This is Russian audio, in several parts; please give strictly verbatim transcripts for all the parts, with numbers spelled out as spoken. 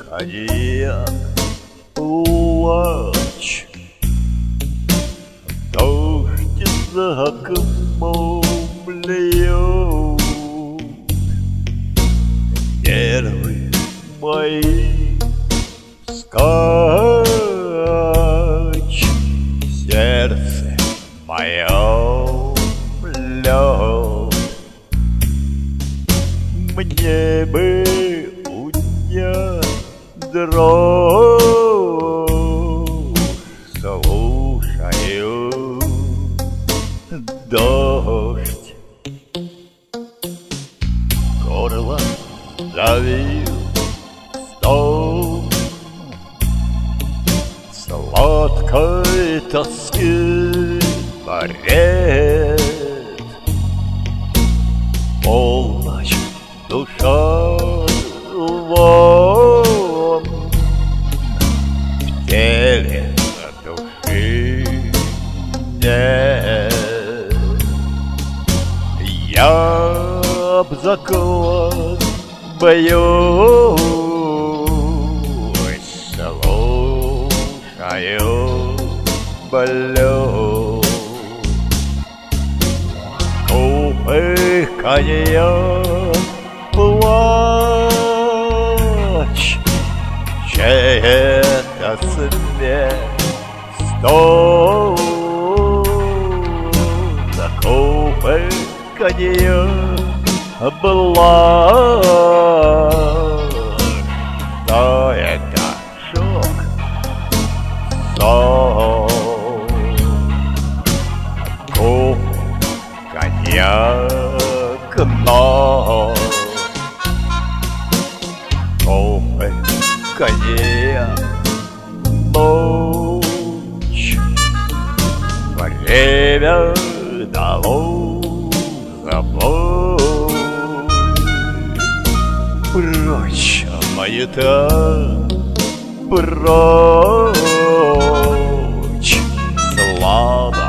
коньяк, плач. Дождь за окном льет, нервы мои скач, сердце мое лед. Мне бы унять дрожь, слушаю дождь. Горло давил стон сладкой тоски бред. Полночь, душа вон, в теле души нет. Я об заклад боюсь, слушаю блюз. Купы коньяк, плач, чей-то смех, стон. Купы коньяк, блач, что это шок, сон. Купы коньяк, но кофе, коньяк, ночь. Время дало забой. Прочь маята, прочь. Слава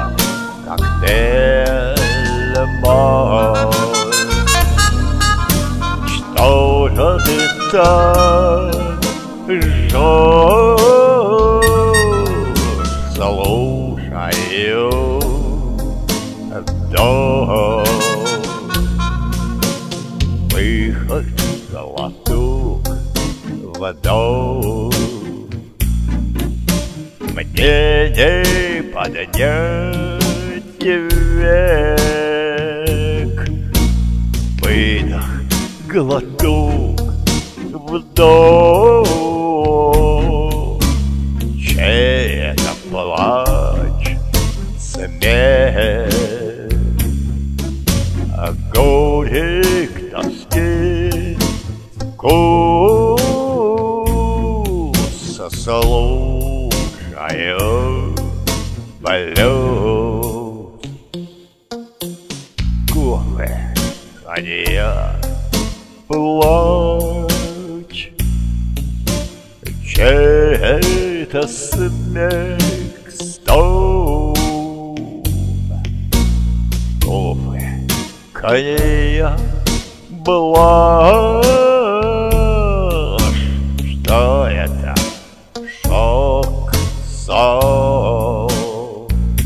коктейль мой. Что же ты так жжешь? Слушаю дождь. Выход глоток водой. Мне не поднять век. Выдох, глоток, вдох. Чей это плач, смех? А горе к тоске вкус, слушаю блюз. Кофе, коньяк, плач, чей-то смех, стон. Кофе, коньяк, блаш, что это? Шок, сон.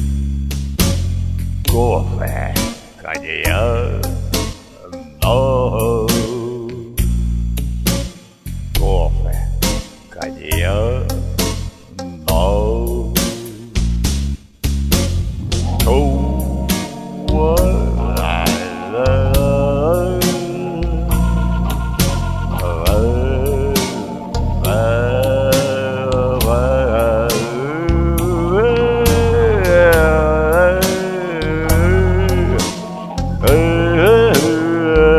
Кофе, коньяк, но кофе, коньяк, но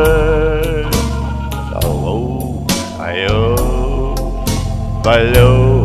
Hello.